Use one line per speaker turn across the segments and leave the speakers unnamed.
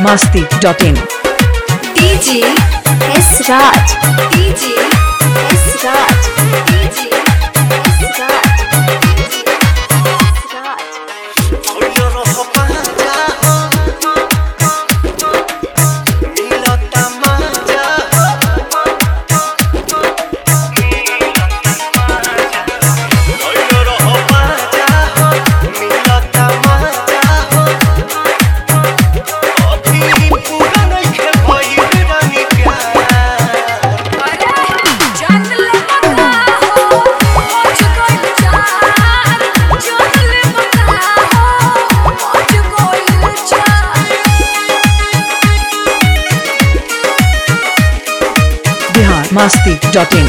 biharmasti.in
DJ S Raj, DJ S Raj, DJ S Raj,
biharmasti.in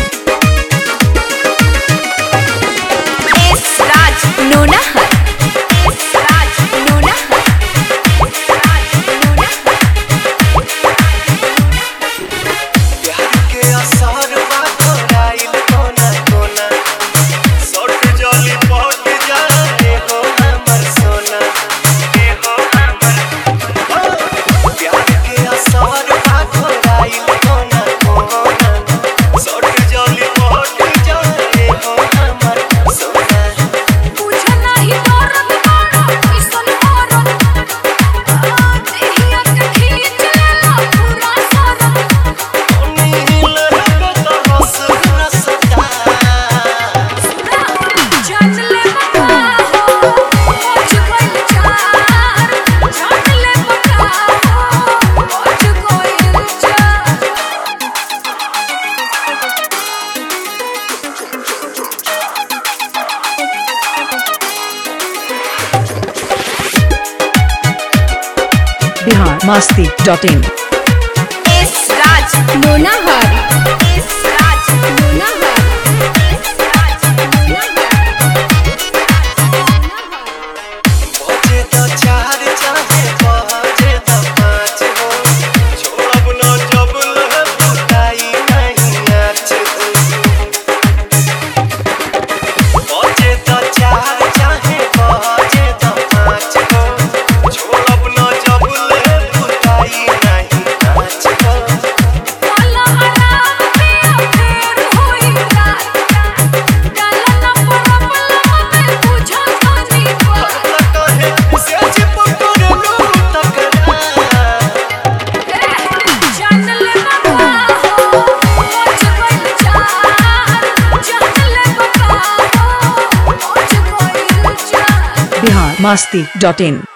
S Raj Nonahar, S Raj Nonahar, S Raj Nonahar.
प्यार के असर बा तोराइल कोना कोना सट जली पट जाए हो हमर सोना ए हो हमर प्यार के असर बा तोराइल कोना कोना सट जली पट जाए हो हमर सोना
पूछे नहीं दर्द बड़ा किसन औरत देहिया के खींच लेला पूरा सारा
नील रंग तो हंस रसता
जान ले बता हो पहुंच गइल चार जान ले बता हो पहुंच गइल चार
biharmasti.in
S Raj Nonahar, S Raj Nonahar, S Raj Nonahar.
बजे तो चार चाहे बजे तो पाँच हो छोड़ब न जब बुताई नहीं नाच बजे तो चार चाहे बजे तो पाँच हो छोड़ब न जब बुताई नहीं नाच
काला आराम पे फेर होई रात काला ना प्रॉब्लम में बुझा जानी बात
कहे से चिपकर लू तकरा
जान ले बता हो पहुंच गइल चार जान ले बता हो पहुंच गइल चार
biharmasti.in